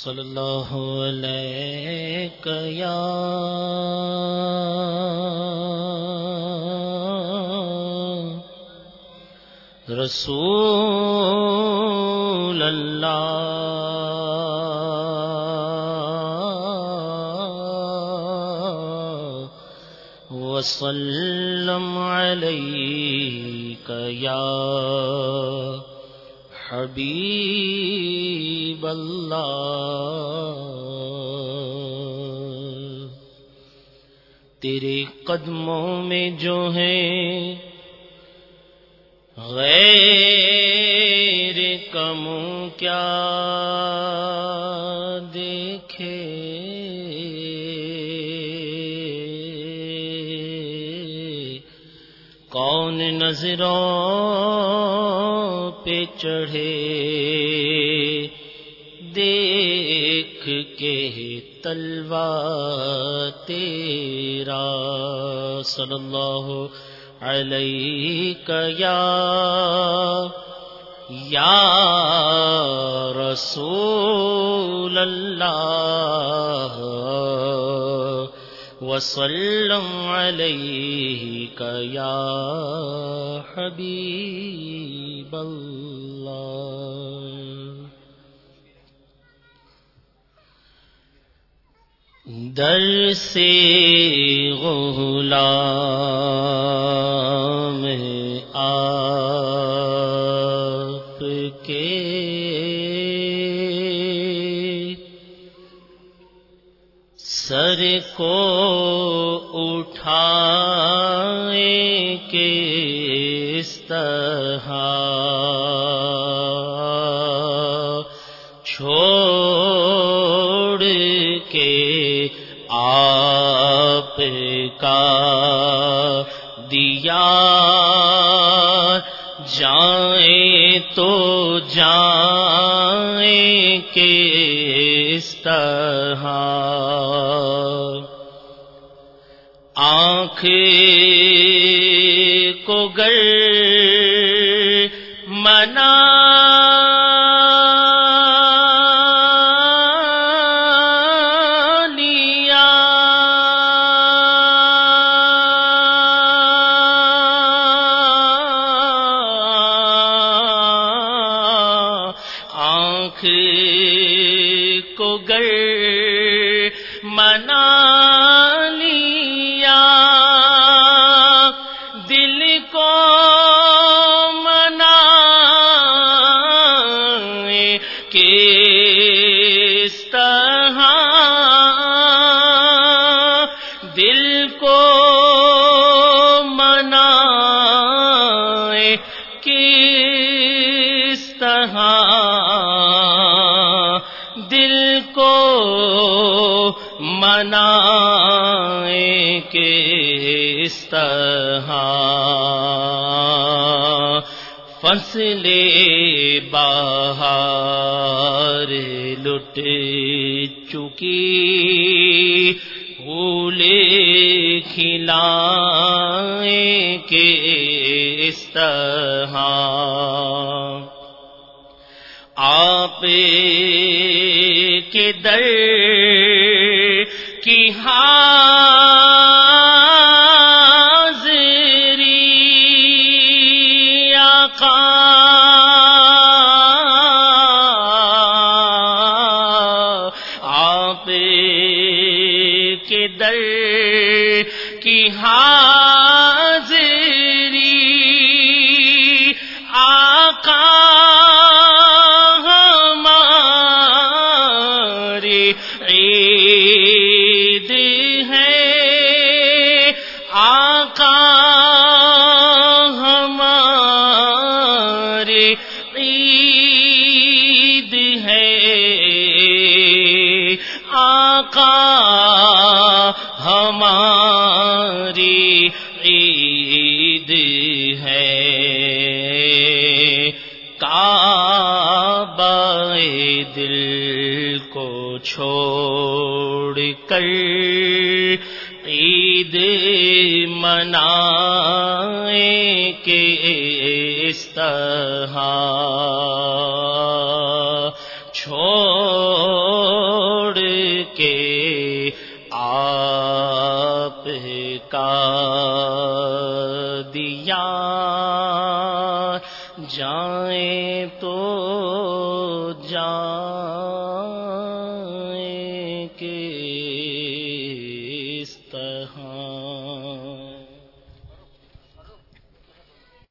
صلی اللہ علیک یا رسول اللہ وسلم علیک یا حبیب اللہ۔ تیرے قدموں میں جو ہیں غیر کا منہ کیا دیکھے، کون نظروں پہ چڑھے دیکھ کے طلوہ تیرا، صلی اللہ علیک یا رسول اللہ وسلم علیک یا حبیب اللہ۔ در سے غلام آپ کے سر کو اٹھائیں کس طرح چھوڑ کے آپ کا دیا جائیں تو جائیں کس طرح، آنکھ کو گر منا لیا آنکھ کو گر منا کس طرح دل کو منائے، کس طرح دل کو منائے، کس طرح فصل بہار لٹ چکی، پھولے کھلائیں کس طرح آپ کے در کی حاضری آقا کے در کی حاضری آقا ہماری عید ہے، آقا ہماری عید ہے، آقا ہماری عید ہے۔ کعبہ دل کو چھوڑ کر عید منائیں کس طرح چھوڑ کا دیا جائیں تو جائیں